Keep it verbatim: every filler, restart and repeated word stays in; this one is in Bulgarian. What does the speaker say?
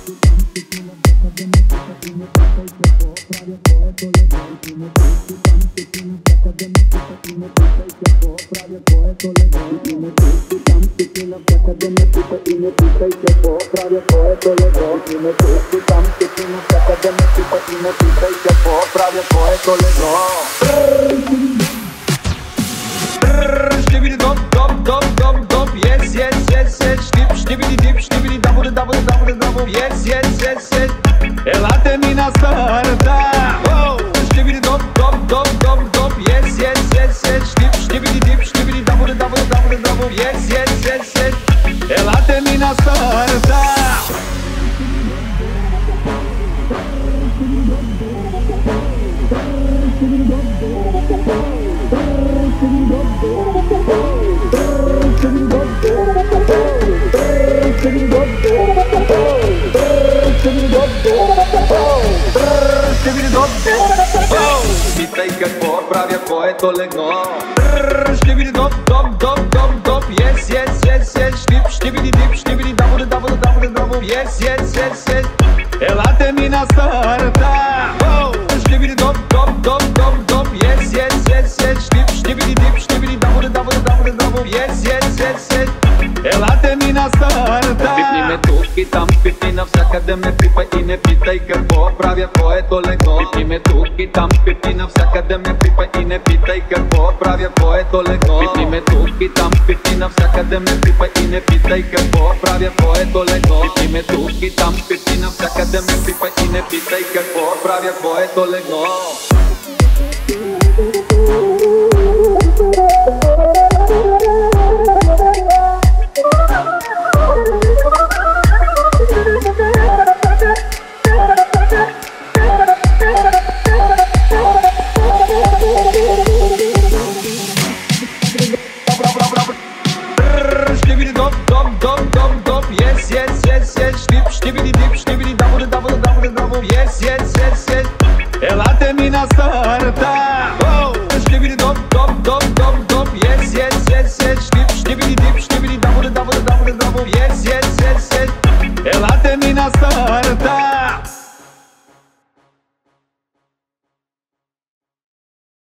Yes, yes, yes, yes. Ela termina starta. Wow. Stibidi dop, dop, dop, dop, dop. Yes, yes, yes, yes. Stib, stibidi dip, stibidi double, double, double, double. Yes, yes, yes, yes. Ela termina starta. Питай какво правя, което легло. Щибиди доп, доп, доп, доп, доп. Yes, yes, yes, yes. Штиб, щибиди дип, щибиди дабл, дабл, дабл, дабл. Yes, yes, yes, yes. Елате ми на старта. Щибиди доп, доп, доп, доп, доп. Yes, yes, yes, yes. Штиб, щибиди дип, щибиди дабл, дабл, дабл, дабл. Yes, yes, yes, yes. Елате ми на старта. Пипни ме тук и там, пипни навсякъде ме пипа и не питай какво правя, което легло. Пипни ме тук и там, пипни навсякъде ме пипа и не питай какво правя, което легло. Пипни ме тук и там, пипни навсякъде ме пипа и не питай какво правя, което легло. Пипни ме тук и там, пипни навсякъде ме пипа и не питай какво правя, което легло. Щибиди дип, щибиди дабл, дабл, дабл, дабл. Yes, yes, yes, yes. Елате ми на старта.